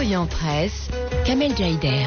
Orient Presse, Kamel Jaider.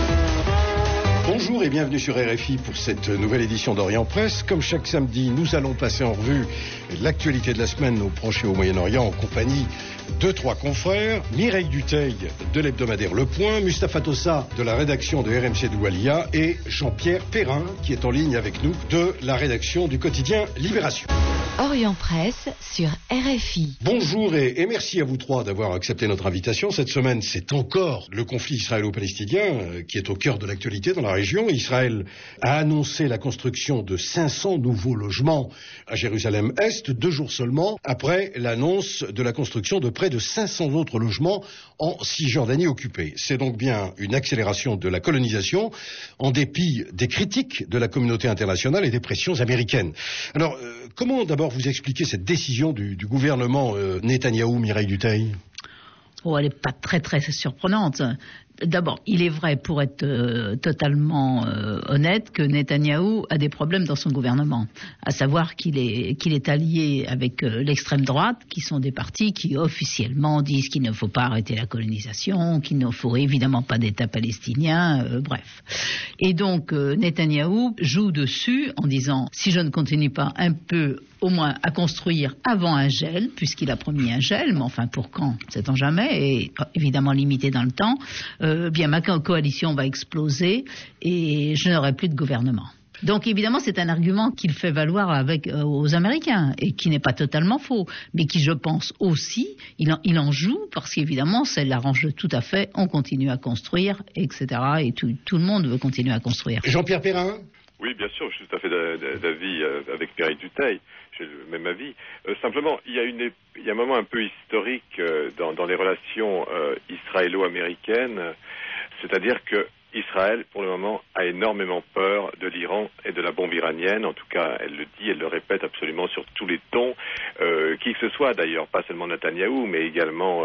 Bonjour et bienvenue sur RFI pour cette nouvelle édition d'Orient Presse. Comme chaque samedi, nous allons passer en revue l'actualité de la semaine au Proche et au Moyen-Orient en compagnie de trois confrères. Mireille Dutheil de l'hebdomadaire Le Point, Mustapha Tossa de la rédaction de RMC Doualiya et Jean-Pierre Perrin qui est en ligne avec nous de la rédaction du quotidien Libération. Orient Presse sur RFI. Bonjour et merci à vous trois d'avoir accepté notre invitation. Cette semaine, c'est encore le conflit israélo-palestinien qui est au cœur de l'actualité dans la région. Israël a annoncé la construction de 500 nouveaux logements à Jérusalem-Est, 2 jours seulement après l'annonce de la construction de près de 500 autres logements en Cisjordanie occupée. C'est donc bien une accélération de la colonisation en dépit des critiques de la communauté internationale et des pressions américaines. Alors, comment d'abord vous expliquez cette décision du gouvernement Netanyahou, Mireille Dutheil ? Elle n'est pas très surprenante. D'abord, il est vrai, pour être totalement honnête, que Netanyahou a des problèmes dans son gouvernement. À savoir qu'il est allié avec l'extrême droite, qui sont des partis qui officiellement disent qu'il ne faut pas arrêter la colonisation, qu'il ne faut évidemment pas d'État palestinien, bref. Et donc, Netanyahou joue dessus en disant, si je ne continue pas un peu au moins à construire avant un gel, puisqu'il a promis un gel, mais enfin pour quand, sait-on jamais, et évidemment limité dans le temps, bien ma coalition va exploser et je n'aurai plus de gouvernement. Donc évidemment c'est un argument qu'il fait valoir aux Américains et qui n'est pas totalement faux, mais qui je pense aussi, il en joue parce qu'évidemment ça l'arrange tout à fait, on continue à construire, etc. Et tout le monde veut continuer à construire. Jean-Pierre Perrin ? Oui, bien sûr, je suis tout à fait d'avis avec Mireille Dutheil, j'ai le même avis. Simplement, il y a un moment un peu historique dans les relations israélo-américaines, c'est-à-dire que Israël, pour le moment, a énormément peur de l'Iran et de la bombe iranienne. En tout cas, elle le dit, elle le répète absolument sur tous les tons. Qui que ce soit, d'ailleurs, pas seulement Netanyahou, mais également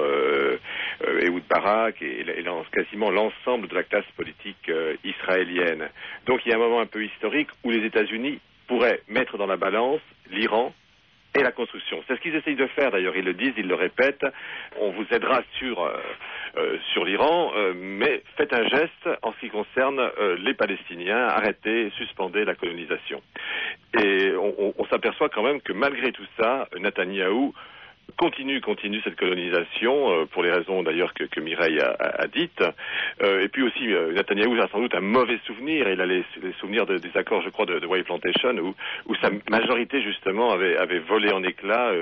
Ehud Barak et quasiment l'ensemble de la classe politique israélienne. Donc, il y a un moment un peu historique où les États-Unis pourraient mettre dans la balance l'Iran et la construction. C'est ce qu'ils essayent de faire, d'ailleurs. Ils le disent, ils le répètent. On vous aidera sur l'Iran, mais faites un geste en ce qui concerne les Palestiniens. Arrêtez, suspendez la colonisation. Et on s'aperçoit quand même que malgré tout ça, Netanyahou continue cette colonisation, pour les raisons d'ailleurs que Mireille a dites. Et puis aussi, Netanyahou a sans doute un mauvais souvenir. Il a les souvenirs des accords, je crois, de Wave Plantation, où sa majorité, justement, avait volé en éclats,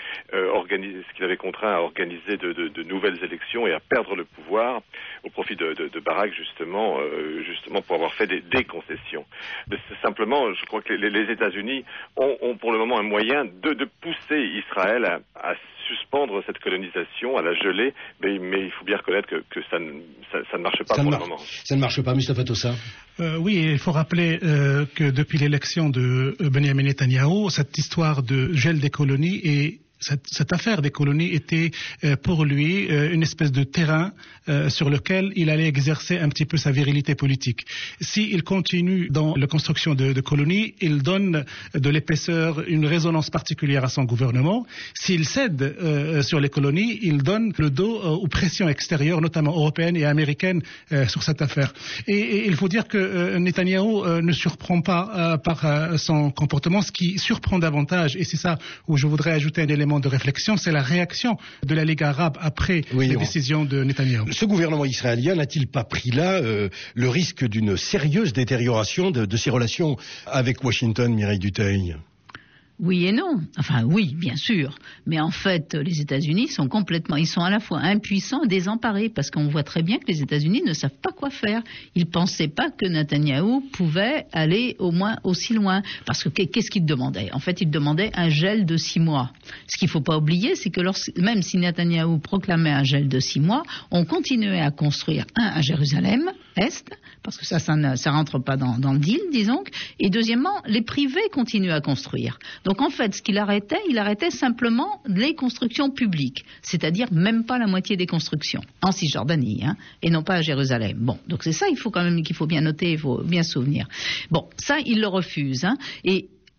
ce qu'il avait contraint à organiser de nouvelles élections et à perdre le pouvoir au profit de Barak, justement pour avoir fait des concessions. Mais simplement, je crois que les États-Unis ont pour le moment un moyen de pousser Israël à suspendre cette colonisation, à la geler, mais il faut bien reconnaître que ça ne marche pas pour le moment. Ça ne marche pas, Mustapha Tossa. Oui, il faut rappeler que depuis l'élection de Benjamin Netanyahou, cette histoire de gel des colonies et cette affaire des colonies était pour lui une espèce de terrain sur lequel il allait exercer un petit peu sa virilité politique. S'il continue dans la construction de colonies, il donne de l'épaisseur, une résonance particulière à son gouvernement. S'il cède sur les colonies, il donne le dos aux pressions extérieures, notamment européennes et américaines, sur cette affaire. Et il faut dire que Netanyahou ne surprend pas par son comportement. Ce qui surprend davantage, et c'est ça où je voudrais ajouter un élément de réflexion, c'est la réaction de la Ligue arabe après les décisions de Netanyahou. Ce gouvernement israélien n'a-t-il pas pris là le risque d'une sérieuse détérioration de ses relations avec Washington, Mireille Dutheil ? Oui et non. Enfin oui, bien sûr. Mais en fait, les États-Unis ils sont à la fois impuissants et désemparés parce qu'on voit très bien que les États-Unis ne savent pas quoi faire. Ils ne pensaient pas que Netanyahou pouvait aller au moins aussi loin. Parce que qu'est-ce qu'il demandait ? En fait, il demandait un gel de 6 mois. Ce qu'il ne faut pas oublier, c'est que même si Netanyahou proclamait un gel de 6 mois, on continuait à construire à Jérusalem-Est, parce que ça ne rentre pas dans le deal, disons. Et deuxièmement, les privés continuent à construire. Donc en fait, ce qu'il arrêtait, il arrêtait simplement les constructions publiques, c'est-à-dire même pas la moitié des constructions, en Cisjordanie, et non pas à Jérusalem. Bon, donc c'est ça qu'il faut bien noter, il faut bien se souvenir. Bon, ça, il le refuse, et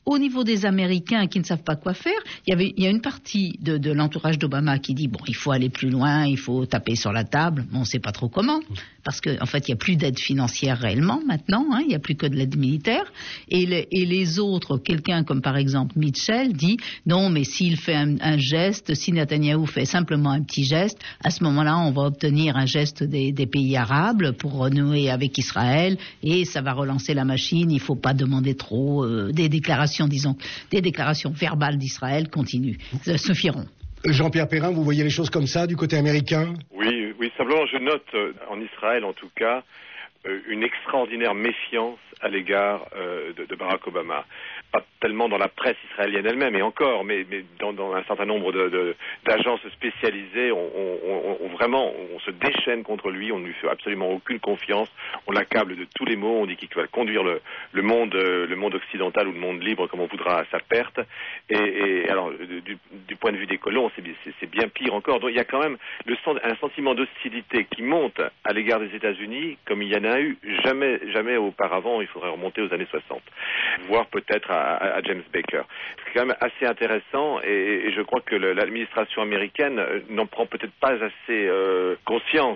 Au niveau des Américains qui ne savent pas quoi faire, il y a une partie de l'entourage d'Obama qui dit il faut aller plus loin, il faut taper sur la table. On ne sait pas trop comment, parce qu'en fait, il n'y a plus d'aide financière réellement maintenant, il n'y a plus que de l'aide militaire. Et les autres, quelqu'un comme par exemple Mitchell dit non, mais s'il fait un geste, si Netanyahou fait simplement un petit geste, à ce moment-là, on va obtenir un geste des pays arabes pour renouer avec Israël et ça va relancer la machine. Il ne faut pas demander trop des déclarations verbales d'Israël continuent, suffiront. Jean-Pierre Perrin, vous voyez les choses comme ça du côté américain ? Oui, simplement je note en Israël en tout cas une extraordinaire méfiance à l'égard de Barack Obama. Pas tellement dans la presse israélienne elle-même, et encore, mais dans un certain nombre d'agences spécialisées, on se déchaîne contre lui, on ne lui fait absolument aucune confiance, on l'accable de tous les maux, on dit qu'il va conduire le monde occidental ou le monde libre comme on voudra à sa perte, et alors du point de vue des colons, c'est bien pire encore. Donc il y a quand même un sentiment d'hostilité qui monte à l'égard des États-Unis comme il y en a eu jamais auparavant. Il faudrait remonter aux années 60, voire peut-être à James Baker. C'est quand même assez intéressant et je crois que l'administration américaine n'en prend peut-être pas assez conscience.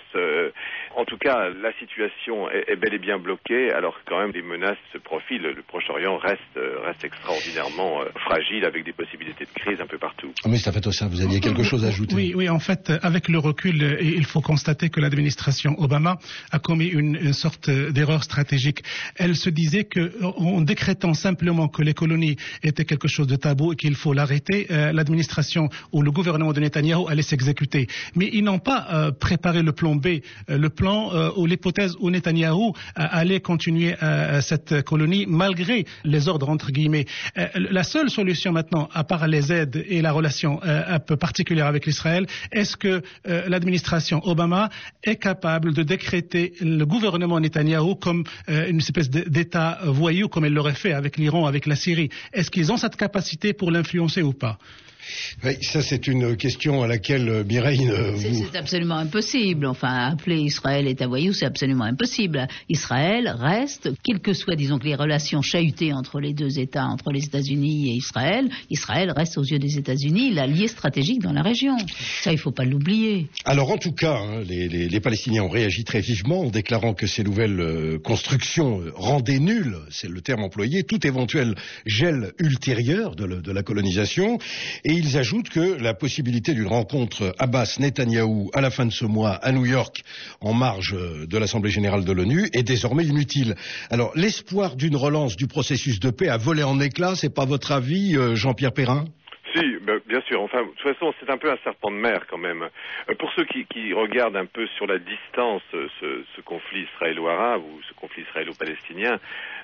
En tout cas, la situation est bel et bien bloquée, alors que quand même les menaces se profilent. Le Proche-Orient reste extraordinairement fragile, avec des possibilités de crise un peu partout. Moustapha Tossa, vous aviez quelque chose à ajouter ? Oui, en fait, avec le recul, il faut constater que l'administration Obama a commis une sorte d'erreur stratégique. Elle se disait qu'en décrétant simplement que les colonies étaient quelque chose de tabou et qu'il faut l'arrêter, l'administration ou le gouvernement de Netanyahou allait s'exécuter. Mais ils n'ont pas préparé le plan B, le plan ou l'hypothèse où Netanyahou allait continuer cette colonie malgré les ordres entre guillemets. La seule solution maintenant, à part les aides et la relation un peu particulière avec l'Israël, est-ce que l'administration Obama est capable de décréter le gouvernement Netanyahou comme une espèce d'État voyou comme elle l'aurait fait avec l'Iran, avec la Syrie? Est-ce qu'ils ont cette capacité pour l'influencer ou pas? Oui, ça c'est une question à laquelle Mireille C'est absolument impossible. Enfin, appeler Israël État voyou, c'est absolument impossible. Israël reste, quelles que soient, disons que les relations chahutées entre les deux États, entre les États-Unis et Israël reste aux yeux des États-Unis l'allié stratégique dans la région. Ça, il ne faut pas l'oublier. Alors en tout cas, les Palestiniens ont réagi très vivement en déclarant que ces nouvelles constructions rendaient nul, c'est le terme employé, tout éventuel gel ultérieur de la colonisation. Et ils ajoutent que la possibilité d'une rencontre Abbas-Netanyahou à la fin de ce mois à New York, en marge de l'Assemblée générale de l'ONU, est désormais inutile. Alors, l'espoir d'une relance du processus de paix a volé en éclats, c'est pas votre avis, Jean-Pierre Perrin ? Si, bien sûr. Enfin, de toute façon, c'est un peu un serpent de mer quand même. Pour ceux qui regardent un peu sur la distance ce conflit israélo-arabe ou ce conflit israélo-palestinien,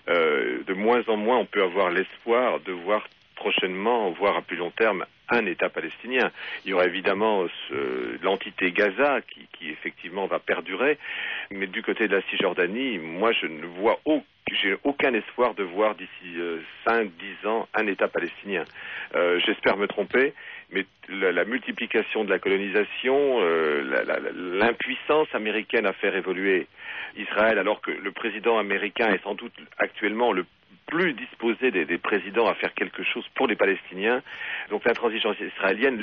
de moins en moins on peut avoir l'espoir de voir prochainement, voire à plus long terme, un État palestinien. Il y aura évidemment l'entité Gaza qui effectivement va perdurer, mais du côté de la Cisjordanie, moi je ne vois j'ai aucun espoir de voir d'ici 5-10 ans un État palestinien. J'espère me tromper, mais la multiplication de la colonisation, l'impuissance américaine à faire évoluer Israël, alors que le président américain est sans doute actuellement le plus disposé des présidents à faire quelque chose pour les Palestiniens. Donc l'intransigeance israélienne,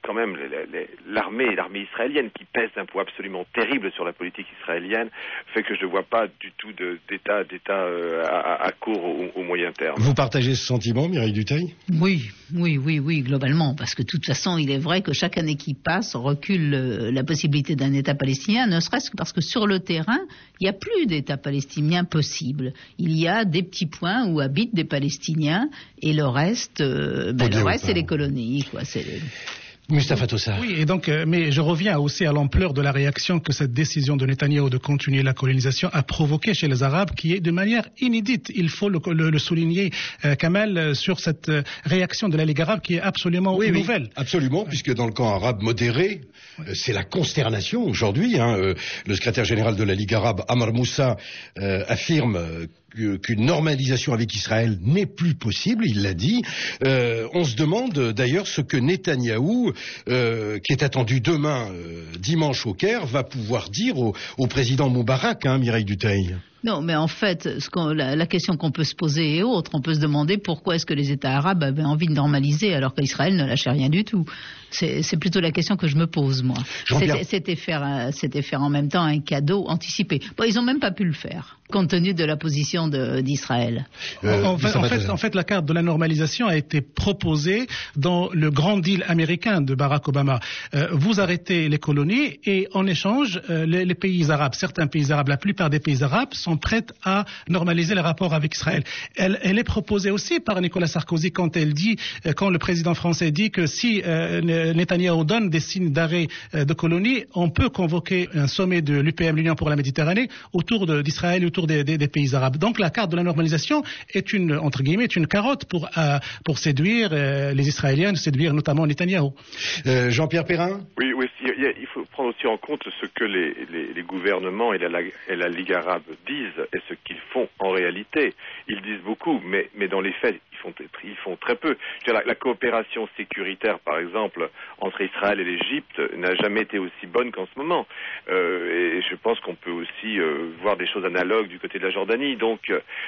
l'armée israélienne qui pèse un poids absolument terrible sur la politique israélienne, fait que je ne vois pas du tout d'État à court ou moyen terme. Vous partagez ce sentiment, Mireille Dutheil ? Oui, globalement, parce que de toute façon, il est vrai que chaque année qui passe recule la possibilité d'un État palestinien, ne serait-ce que parce que sur le terrain, il n'y a plus d'État palestinien possible. Il y a des petits points où habitent des Palestiniens et le reste, c'est les colonies, quoi. Moustapha Tossa. Oui, et donc, mais je reviens aussi à l'ampleur de la réaction que cette décision de Netanyahou de continuer la colonisation a provoqué chez les Arabes, qui est de manière inédite. Il faut le souligner, Kamel, sur cette réaction de la Ligue arabe qui est absolument nouvelle. Oui, absolument, puisque dans le camp arabe modéré, c'est la consternation aujourd'hui. Le secrétaire général de la Ligue arabe, Amr Moussa, affirme qu'une normalisation avec Israël n'est plus possible, il l'a dit. On se demande d'ailleurs ce que Netanyahou, qui est attendu demain, dimanche au Caire, va pouvoir dire au président Moubarak, Mireille Dutheil. Non, mais en fait, la question qu'on peut se poser est autre. On peut se demander pourquoi est-ce que les États arabes avaient envie de normaliser alors qu'Israël ne lâchait rien du tout. C'est plutôt la question que je me pose, moi. C'était faire en même temps un cadeau anticipé. Bon, ils n'ont même pas pu le faire, compte tenu de la position d'Israël. En fait, la carte de la normalisation a été proposée dans le grand deal américain de Barack Obama. Vous arrêtez les colonies et en échange, les pays arabes, certains pays arabes, la plupart des pays arabes sont prêts à normaliser les rapports avec Israël. Elle est proposée aussi par Nicolas Sarkozy quand le président français dit que si Netanyahou donne des signes d'arrêt de colonies, on peut convoquer un sommet de l'UPM, l'Union pour la Méditerranée, autour d'Israël et autour des pays arabes. Donc la carte de la normalisation est une carotte pour séduire les Israéliens, séduire notamment Netanyahou. Jean-Pierre Perrin ? Oui, il faut prendre aussi en compte ce que les gouvernements et la Ligue arabe disent et ce qu'ils font en réalité. Ils disent beaucoup, mais dans les faits, ils font très peu. Je veux dire, la coopération sécuritaire, par exemple, entre Israël et l'Égypte n'a jamais été aussi bonne qu'en ce moment. Et je pense qu'on peut aussi voir des choses analogues du côté de la Jordanie. Donc,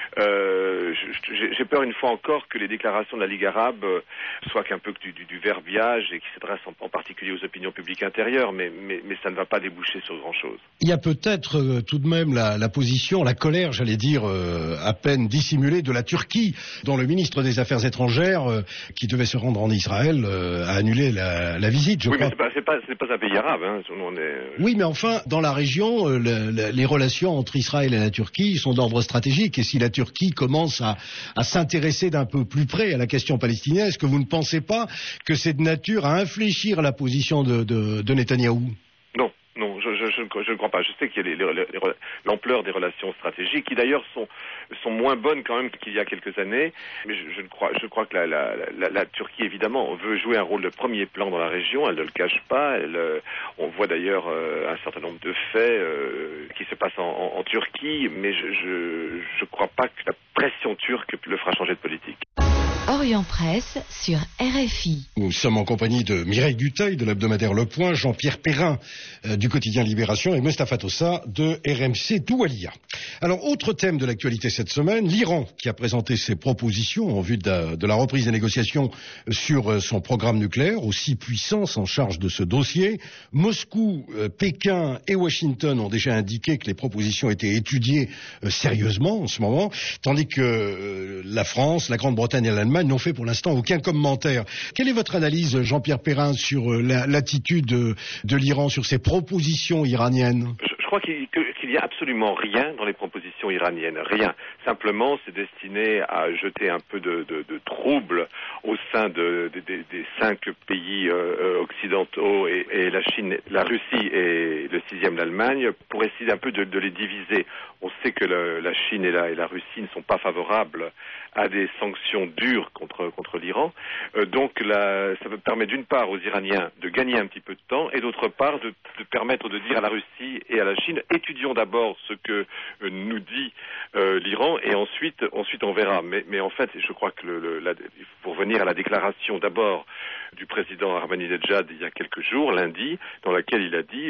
j'ai peur une fois encore que les déclarations de la Ligue arabe soient qu'un peu du verbiage et qui s'adressent en particulier aux opinions publiques intérieures, mais ça ne va pas déboucher sur grand-chose. Il y a peut-être tout de même la position, la colère, j'allais dire, à peine dissimulée de la Turquie, dont le ministre des Affaires étrangères, qui devait se rendre en Israël, a annulé la visite, je crois. Oui, mais c'est pas un pays arabe. Hein. Oui, mais enfin, dans la région, les relations entre Israël et la Turquie sont d'ordre stratégique. Et si la Turquie commence à s'intéresser d'un peu plus près à la question palestinienne, est-ce que vous ne pensez pas que c'est de nature à infléchir la position de Netanyahou ? Non, je ne crois pas. Je sais qu'il y a l'ampleur des relations stratégiques, qui d'ailleurs sont moins bonnes quand même qu'il y a quelques années. Mais je crois que la Turquie, évidemment, veut jouer un rôle de premier plan dans la région. Elle ne le cache pas. On voit d'ailleurs un certain nombre de faits qui se passent en Turquie, mais je ne crois pas que la pression turque le fera changer de politique. Orient Presse sur RFI. Nous sommes en compagnie de Mireille Dutheil de l'hebdomadaire Le Point, Jean-Pierre Perrin du quotidien Libération et Mustapha Tossa de RMC Doualiya. Alors, autre thème de l'actualité cette semaine, l'Iran qui a présenté ses propositions en vue de la reprise des négociations sur son programme nucléaire aux 6 puissances en charge de ce dossier. Moscou, Pékin et Washington ont déjà indiqué que les propositions étaient étudiées sérieusement en ce moment, tandis que la France, la Grande-Bretagne et l'Allemagne n'ont fait pour l'instant aucun commentaire. Quelle est votre analyse, Jean-Pierre Perrin, sur l'attitude de l'Iran, sur ses propositions iraniennes ? Je crois qu'il n'y a absolument rien dans les propositions iraniennes, rien. Simplement, c'est destiné à jeter un peu de trouble au sein des 5 pays occidentaux et la Chine, la Russie et le 6e, l'Allemagne, pour essayer un peu de les diviser. On sait que la Chine et la Russie ne sont pas favorables à des sanctions dures contre l'Iran. Donc ça permet d'une part aux Iraniens de gagner un petit peu de temps et d'autre part de permettre de dire à la Russie et à la Chine, étudions d'abord ce que nous dit l'Iran et ensuite on verra. Mais en fait, je crois que pour venir à la déclaration d'abord du président Ahmadinejad il y a quelques jours, lundi, dans laquelle il a dit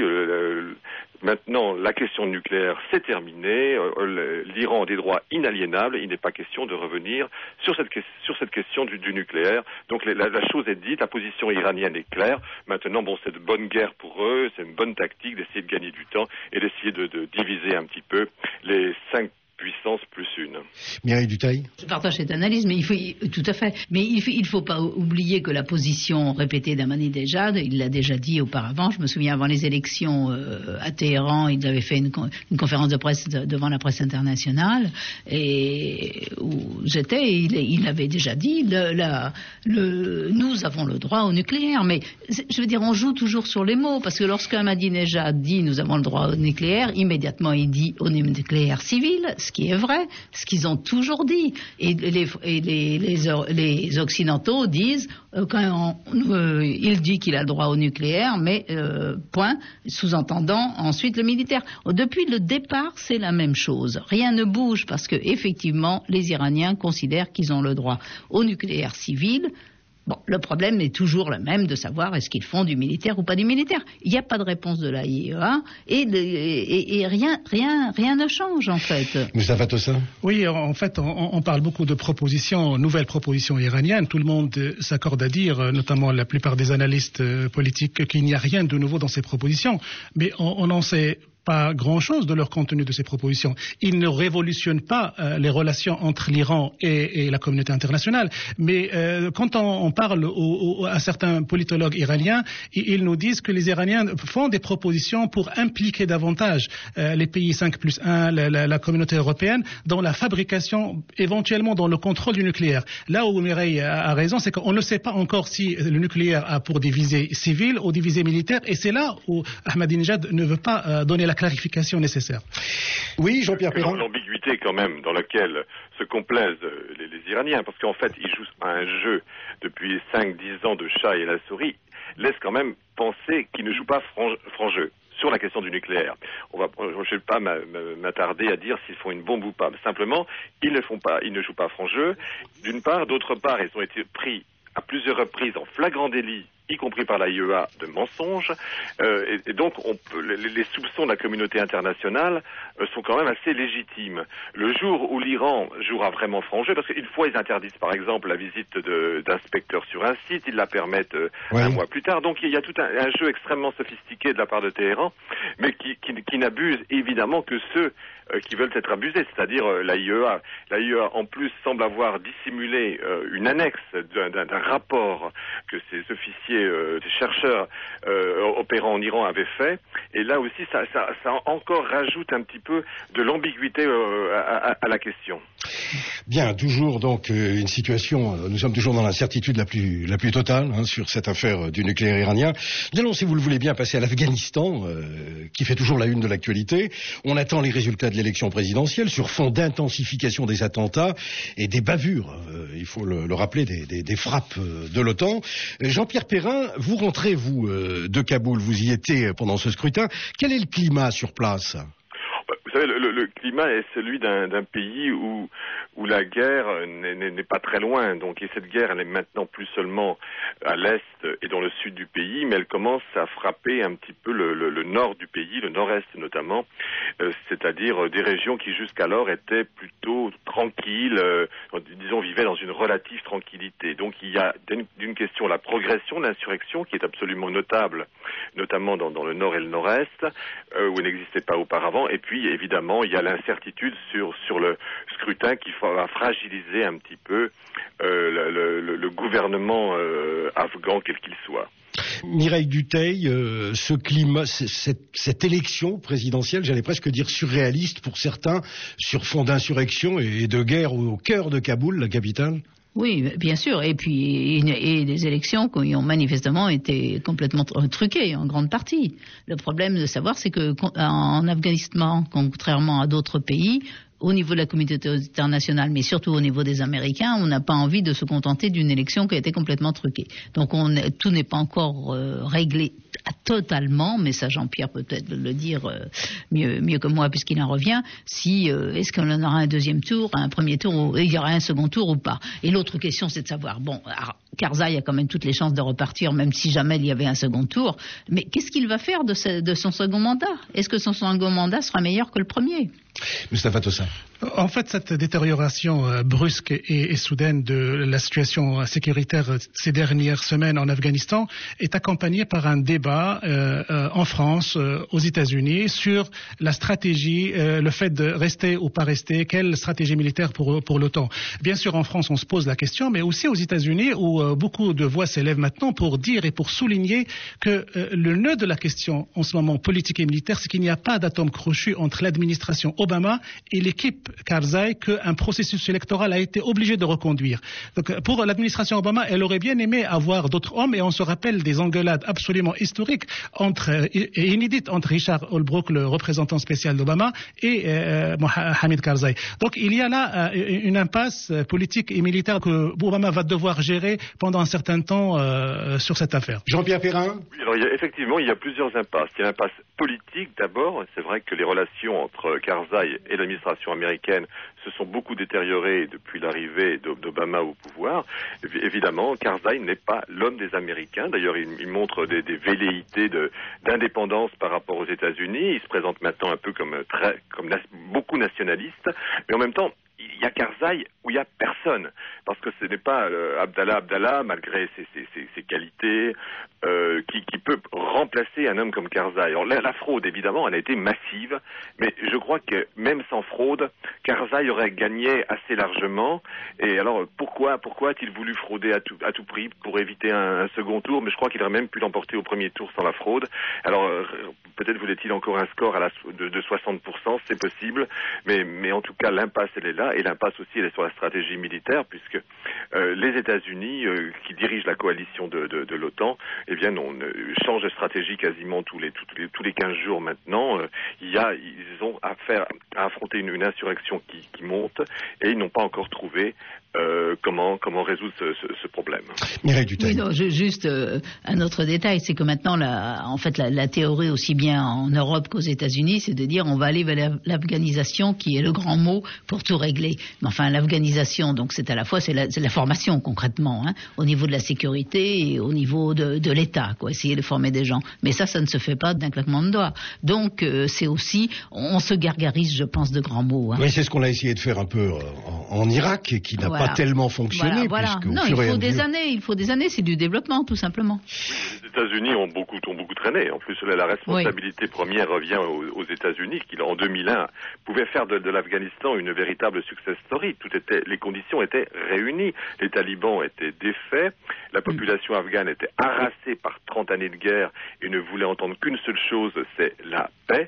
maintenant la question nucléaire c'est terminé, l'Iran a des droits inaliénables, il n'est pas question de revenir sur cette question du nucléaire. Donc la chose est dite, la position iranienne est claire. Maintenant, c'est de bonne guerre pour eux, c'est une bonne tactique d'essayer de gagner du temps et d'essayer de diviser un petit peu les 5 puissance plus une. Mireille Dutheil. Je partage cette analyse, mais tout à fait. Mais il faut pas oublier que la position répétée d'Ahmadinejad, il l'a déjà dit auparavant. Je me souviens avant les élections à Téhéran, il avait fait une conférence de presse devant la presse internationale et où j'étais. Il avait déjà dit nous avons le droit au nucléaire. Mais je veux dire, on joue toujours sur les mots parce que lorsque Ahmadinejad dit nous avons le droit au nucléaire, immédiatement il dit au nucléaire civil. Ce qui est vrai, ce qu'ils ont toujours dit. Et les Occidentaux disent, il dit qu'il a le droit au nucléaire, mais point, sous-entendant ensuite le militaire. Depuis le départ, c'est la même chose. Rien ne bouge parce que effectivement, les Iraniens considèrent qu'ils ont le droit au nucléaire civil. Bon, le problème est toujours le même de savoir est-ce qu'ils font du militaire ou pas du militaire. Il n'y a pas de réponse de la IEA et rien ne change en fait. Moustapha Tossin. Oui, en fait, on parle beaucoup de propositions, nouvelles propositions iraniennes. Tout le monde s'accorde à dire, notamment la plupart des analystes politiques, qu'il n'y a rien de nouveau dans ces propositions. Mais on n'en sait pas grand-chose de leur contenu de ces propositions. Ils ne révolutionnent pas les relations entre l'Iran et la communauté internationale. Mais quand on parle à certains politologues iraniens, ils nous disent que les Iraniens font des propositions pour impliquer davantage les pays 5+1, la communauté européenne, dans la fabrication, éventuellement dans le contrôle du nucléaire. Là où Mireille a raison, c'est qu'on ne sait pas encore si le nucléaire a pour des visées civiles ou des visées militaires. Et c'est là où Ahmadinejad ne veut pas donner la clarification nécessaire. Oui, Jean-Pierre Perrin. L'ambiguïté quand même dans laquelle se complaisent les Iraniens, parce qu'en fait, ils jouent à un jeu depuis 5-10 ans de chat et la souris, laisse quand même penser qu'ils ne jouent pas franc jeu sur la question du nucléaire. Je ne vais pas m'attarder à dire s'ils font une bombe ou pas. Simplement, ils ne jouent pas franc jeu. D'une part, d'autre part, ils ont été pris à plusieurs reprises en flagrant délit, y compris par la IEA, de mensonges. Et donc, les soupçons de la communauté internationale sont quand même assez légitimes. Le jour où l'Iran jouera vraiment franc jeu, parce qu'une fois, ils interdisent, par exemple, la visite d'inspecteurs sur un site, ils la permettent un mois plus tard. Donc, il y a tout un jeu extrêmement sophistiqué de la part de Téhéran, mais qui n'abuse évidemment que ceux qui veulent être abusés, c'est-à-dire la IEA. La IEA, en plus, semble avoir dissimulé une annexe d'un rapport que ces officiers, ces chercheurs opérant en Iran avaient fait. Et là aussi, ça encore rajoute un petit peu de l'ambiguïté à la question. Bien, toujours donc une situation, nous sommes toujours dans l'incertitude la plus totale sur cette affaire du nucléaire iranien. Nous allons, si vous le voulez bien, passer à l'Afghanistan, qui fait toujours la une de l'actualité. On attend les résultats de l'élection présidentielle sur fond d'intensification des attentats et des bavures, il faut le rappeler, des frappes de l'OTAN. Jean-Pierre Perrin, vous rentrez, vous, de Kaboul, vous y étiez pendant ce scrutin. Quel est le climat sur place ? Vous savez, le climat est celui d'un pays où la guerre n'est pas très loin. Donc, et cette guerre, elle est maintenant plus seulement à l'est et dans le sud du pays, mais elle commence à frapper un petit peu le nord du pays, le nord-est notamment, c'est-à-dire des régions qui jusqu'alors étaient plutôt tranquilles, disons vivaient dans une relative tranquillité. Donc, il y a d'une question la progression de l'insurrection qui est absolument notable, notamment dans le nord et le nord-est, où elle n'existait pas auparavant, et puis évidemment, il y a l'incertitude sur le scrutin qui va fragiliser un petit peu le gouvernement afghan, quel qu'il soit. Mireille Dutheil, ce climat, cette élection présidentielle, j'allais presque dire surréaliste pour certains, sur fond d'insurrection et de guerre au cœur de Kaboul, la capitale. Oui, bien sûr. Et puis, des élections qui ont manifestement été complètement truquées, en grande partie. Le problème de savoir, c'est que en Afghanistan, contrairement à d'autres pays, au niveau de la communauté internationale, mais surtout au niveau des Américains, on n'a pas envie de se contenter d'une élection qui a été complètement truquée. Donc tout n'est pas encore réglé totalement, mais ça Jean-Pierre peut peut-être le dire mieux que moi puisqu'il en revient, est-ce qu'on en aura un deuxième tour, un premier tour, ou il y aura un second tour ou pas. Et l'autre question, c'est de savoir, Karzai a quand même toutes les chances de repartir, même si jamais il y avait un second tour, mais qu'est-ce qu'il va faire de son second mandat ? Est-ce que son second mandat sera meilleur que le premier ? Moustapha Tossin. En fait, cette détérioration brusque et soudaine de la situation sécuritaire ces dernières semaines en Afghanistan est accompagnée par un débat en France, aux États-Unis, sur la stratégie, le fait de rester ou pas rester, quelle stratégie militaire pour l'OTAN. Bien sûr, en France, on se pose la question, mais aussi aux États-Unis, où beaucoup de voix s'élèvent maintenant pour dire et pour souligner que le nœud de la question en ce moment politique et militaire, c'est qu'il n'y a pas d'atome crochu entre l'administration Obama et l'équipe Karzai qu'un processus électoral a été obligé de reconduire. Donc, pour l'administration Obama, elle aurait bien aimé avoir d'autres hommes, et on se rappelle des engueulades absolument historiques et inédites entre Richard Holbrooke, le représentant spécial d'Obama, et Hamid Karzai. Donc il y a là une impasse politique et militaire que Obama va devoir gérer pendant un certain temps sur cette affaire. Jean-Pierre Perrin. Oui, alors effectivement, il y a plusieurs impasses. Il y a l'impasse politique d'abord. C'est vrai que les relations entre Karzai et l'administration américaine américaines se sont beaucoup détériorées depuis l'arrivée d'Obama au pouvoir. Évidemment, Karzai n'est pas l'homme des Américains. D'ailleurs, il montre des velléités d'indépendance par rapport aux États-Unis. Il se présente maintenant un peu comme beaucoup nationaliste, mais en même temps, il y a Karzai où il n'y a personne, parce que ce n'est pas Abdallah, malgré ses qualités, qui peut remplacer un homme comme Karzai. Alors la fraude, évidemment, elle a été massive, mais je crois que même sans fraude, Karzai aurait gagné assez largement. Et alors, pourquoi a-t-il voulu frauder à tout prix pour éviter un second tour? Mais je crois qu'il aurait même pu l'emporter au premier tour sans la fraude. Alors, peut-être voulait-il encore un score de 60%, c'est possible, mais en tout cas, l'impasse, elle est là, et l'impasse aussi, elle est sur la stratégie militaire, puisque les États-Unis, qui dirigent la coalition de l'OTAN, eh bien, on change de stratégie quasiment tous les 15 jours maintenant. Ils ont à affronter une insurrection qui monte, et ils n'ont pas encore trouvé comment résoudre ce problème. Mireille Dutheil. Oui, non, juste un autre détail, c'est que maintenant, la théorie aussi bien en Europe qu'aux États-Unis, c'est de dire on va aller vers l'afghanisation, qui est le grand mot pour tout régler. Mais enfin, l'afghanisation, donc c'est à la fois c'est la formation concrètement, au niveau de la sécurité et au niveau de l'État, essayer de former des gens. Mais ça ne se fait pas d'un claquement de doigts. Donc c'est aussi, on se gargarise, je pense, de grands mots. Oui, c'est ce qu'on a essayé de faire un peu en Irak, et qui n'a pas tellement fonctionné. Voilà. Non, il faut des années, c'est du développement, tout simplement. Les États-Unis ont beaucoup traîné. En plus, la responsabilité première revient aux États-Unis, qui en 2001 pouvaient faire de l'Afghanistan une véritable success story. Les conditions étaient réunies. Les talibans étaient défaits, la population afghane était harassée par 30 années de guerre et ne voulait entendre qu'une seule chose, c'est la paix.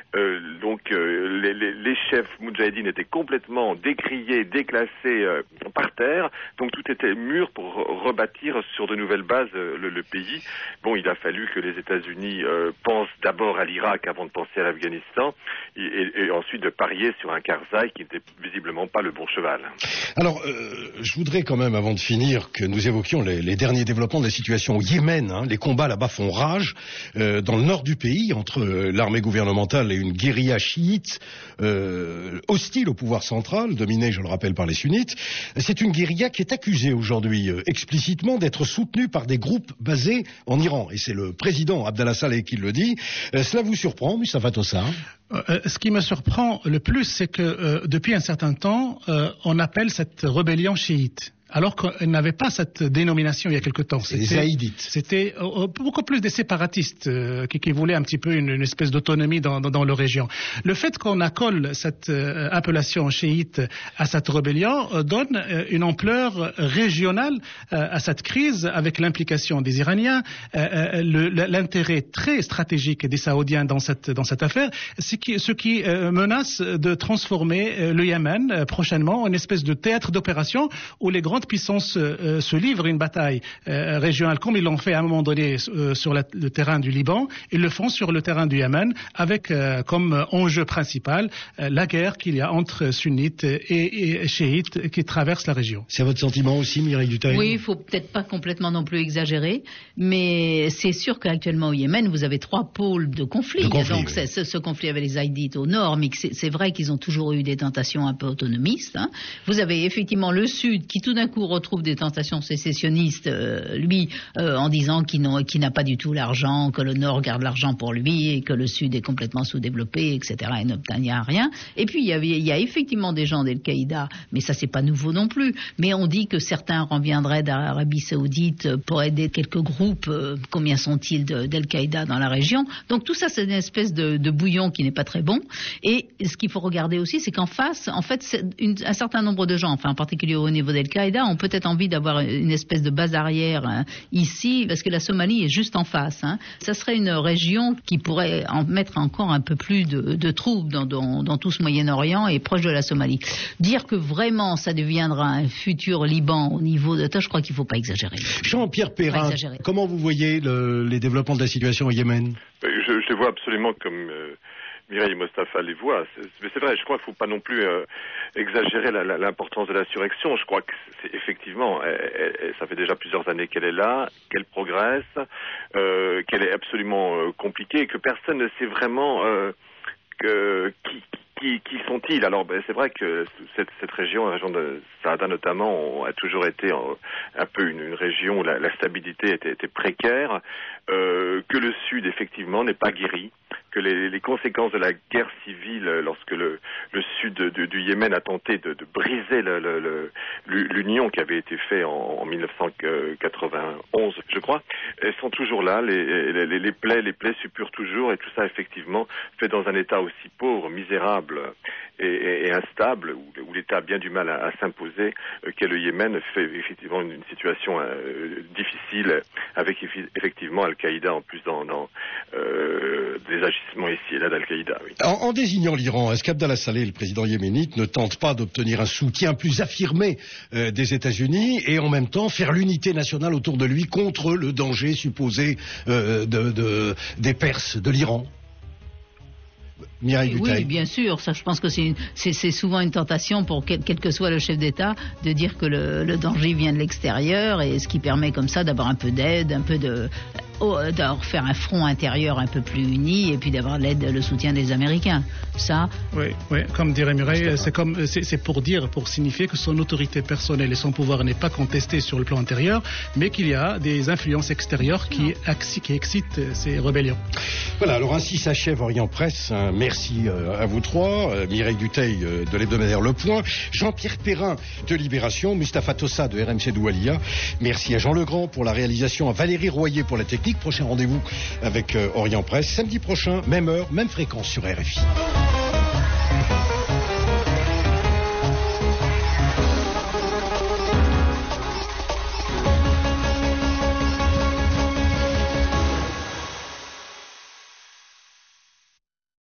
Les chefs moudjahidines étaient complètement décriés, déclassés par terre. Donc tout était mûr pour rebâtir sur de nouvelles bases le pays. Bon, il a fallu que les États-Unis pensent d'abord à l'Irak avant de penser à l'Afghanistan, et ensuite de parier sur un Karzai qui n'était visiblement pas le bon cheval. Alors, je voudrais quand même, avant de finir, que nous évoquions les derniers développements de la situation au Yémen. Les combats là-bas font rage dans le nord du pays, entre l'armée gouvernementale et une guérilla chiite hostile au pouvoir central, dominée, je le rappelle, par les sunnites. C'est une guérilla qui est accusée aujourd'hui explicitement d'être soutenue par des groupes basés en Iran. Et c'est le président Abdallah Saleh qui le dit. Cela vous surprend, Mustapha Tossa? Ce qui me surprend le plus, c'est que depuis un certain temps, on appelle cette rébellion chiite, alors qu'on n'avait pas cette dénomination il y a quelque temps. C'était les zaïdites. C'était beaucoup plus des séparatistes qui voulaient un petit peu une espèce d'autonomie dans leur région. Le fait qu'on accole cette appellation chiite à cette rébellion donne une ampleur régionale à cette crise, avec l'implication des Iraniens, l'intérêt très stratégique des Saoudiens dans cette affaire, ce qui menace de transformer le Yémen prochainement en une espèce de théâtre d'opération où les grandes puissances se livrent une bataille régionale, comme ils l'ont fait à un moment donné sur le terrain du Liban. Ils le font sur le terrain du Yémen, avec comme enjeu principal la guerre qu'il y a entre sunnites et chiites qui traversent la région. C'est votre sentiment aussi, Mireille Dutheil? Oui, il faut peut-être pas complètement non plus exagérer, mais c'est sûr qu'actuellement au Yémen, vous avez 3 pôles de conflit. Donc oui. Ce conflit avec les Zaïdites au nord, mais c'est vrai qu'ils ont toujours eu des tentations un peu autonomistes. Vous avez effectivement le sud qui tout d'un coup retrouve des tentations sécessionnistes, en disant qu'il n'a pas du tout l'argent, que le nord garde l'argent pour lui et que le sud est complètement sous-développé, etc. et n'obtient rien. Et puis il y a effectivement des gens d'Al-Qaïda, mais ça c'est pas nouveau non plus. Mais on dit que certains reviendraient d'Arabie Saoudite pour aider quelques groupes. Combien sont-ils d'Al-Qaïda dans la région? Donc tout ça c'est une espèce de bouillon qui n'est pas très bon. Et ce qu'il faut regarder aussi, c'est qu'en face, en fait, un certain nombre de gens, enfin en particulier au niveau d'Al-Qaïda, ont peut-être envie d'avoir une espèce de base arrière ici, parce que la Somalie est juste en face. Ça serait une région qui pourrait en mettre encore un peu plus de troupes dans tout ce Moyen-Orient et proche de la Somalie. Dire que vraiment ça deviendra un futur Liban au niveau de... Je crois qu'il ne faut pas exagérer. Jean-Pierre Perrin, comment vous voyez les développements de la situation au Yémen? Je vois absolument comme... Mireille et Mustapha les voient. Mais c'est vrai, je crois qu'il ne faut pas non plus exagérer l'importance de l'insurrection. Je crois que c'est effectivement, ça fait déjà plusieurs années qu'elle est là, qu'elle progresse, qu'elle est absolument compliquée et que personne ne sait vraiment Qui sont-ils? Alors, c'est vrai que cette région, la région de Saada notamment, a toujours été un peu une région où la stabilité était précaire, que le Sud, effectivement, n'est pas guéri, que les conséquences de la guerre civile, lorsque le Sud du Yémen a tenté de briser l'union qui avait été faite en 1991, je crois, elles sont toujours là, les plaies suppurent toujours, et tout ça, effectivement, fait dans un état aussi pauvre, misérable et instable, où l'État a bien du mal à s'imposer, qu'est le Yémen, fait effectivement une situation difficile, avec effectivement Al-Qaïda en plus dans des agissements ici et là d'Al-Qaïda. Oui. En désignant l'Iran, est-ce qu'Abdallah Saleh, le président yéménite, ne tente pas d'obtenir un soutien plus affirmé des États-Unis et en même temps faire l'unité nationale autour de lui contre le danger supposé des Perses, de l'Iran? Oui, bien sûr. Ça, je pense que c'est souvent une tentation pour quel que soit le chef d'État de dire que le danger vient de l'extérieur, et ce qui permet comme ça d'avoir un peu d'aide, d'avoir faire un front intérieur un peu plus uni, et puis d'avoir le soutien des Américains. Ça. Oui, comme dirait Mireille, c'est pour signifier que son autorité personnelle et son pouvoir n'est pas contesté sur le plan intérieur, mais qu'il y a des influences extérieures qui excitent ces rébellions. Voilà. Alors ainsi s'achève Orient Presse. Merci à vous trois, Mireille Dutheil de l'hebdomadaire Le Point, Jean-Pierre Perrin de Libération, Mustapha Tossa de RMC Doualiya. Merci à Jean Legrand pour la réalisation, à Valérie Royer pour la technique. Prochain rendez-vous avec Orient Presse samedi prochain, même heure, même fréquence sur RFI.